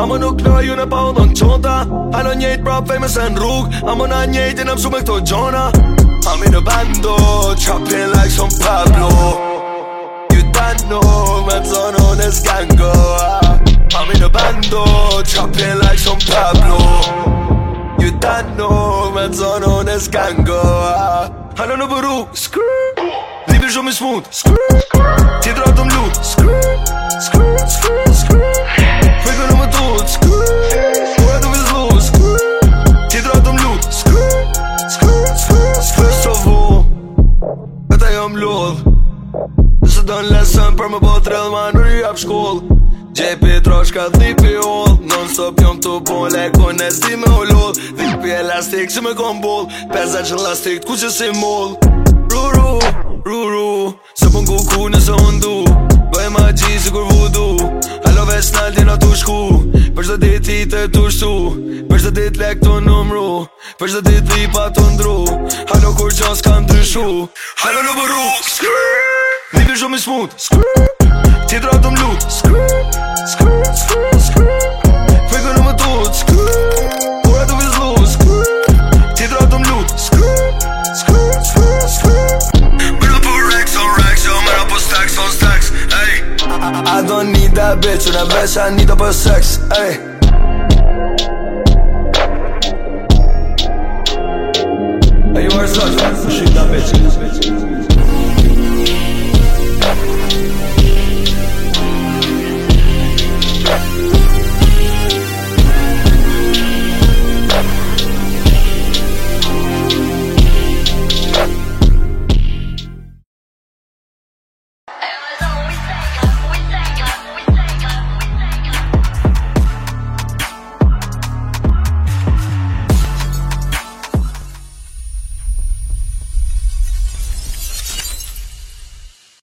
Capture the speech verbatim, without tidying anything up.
Amo nuk në ju në pa u dhon qonta Halo njejt prap fejme se në rrug Amo na njejt i në mësu me këto gjona Ami në bando, chopping like some Pablo You don't know, me të zonë unë e s'gango Ami në bando, chopping like some Pablo You don't know, me të zonë unë e s'gango Halo në bëru, skrrr Libi shumë i smooth, skrrr Tjetra të mlut, skrrr Skrrr, skrrr, skrrr Fejko në më tut, skrrr Ura të vizlu, skrrr Tjetra të mlut, skrrr Skrrr, skrrr, skrrr Së vu Këta jom lodh Nëse do në lesën për më po trell ma në rjap shkoll Gjepi troshka dhipi oll Non stop jom të bon Lekon e zdi me u lodh Dhipi elastik si me kom boll Peza që lastik t'ku që si moll Ruru, ruru Se pën ku ku nëse hundu Bëj ma gji si kur vudu Halo veç nalti na tu shku Për shdo dit i të tu shtu Për shdo dit lek të numru Për shdo dit dhipa të ndru Halo kur qan s'kan ndryshu Halo në bëru Libi shumë i smooth Tjetra të mlut Skrrr, skrrr, skrrr, skrrr Fejko në më tut Skrrr Ura të vizlu Skrrr Tjetra të mlut Skrrr, skrrr, skrrr, skrrr Mëna po racks on racks Yo, mëna po stacks on stacks Ey I don't need that bitch Una bitch I need her for sex Ey